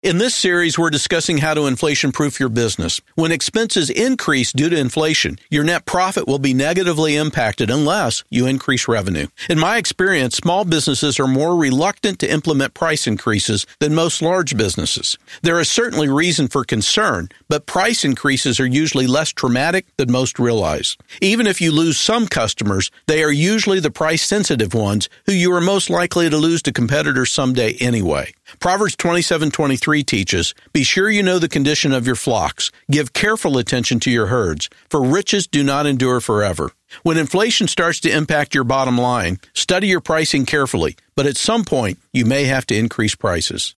In this series, we're discussing how to inflation-proof your business. When expenses increase due to inflation, your net profit will be negatively impacted unless you increase revenue. In my experience, small businesses are more reluctant to implement price increases than most large businesses. There is certainly reason for concern, but price increases are usually less traumatic than most realize. Even if you lose some customers, they are usually the price-sensitive ones who you are most likely to lose to competitors someday anyway. Proverbs 27:23 teaches, "Be sure you know the condition of your flocks. Give careful attention to your herds, for riches do not endure forever." When inflation starts to impact your bottom line, study your pricing carefully, but at some point, you may have to increase prices.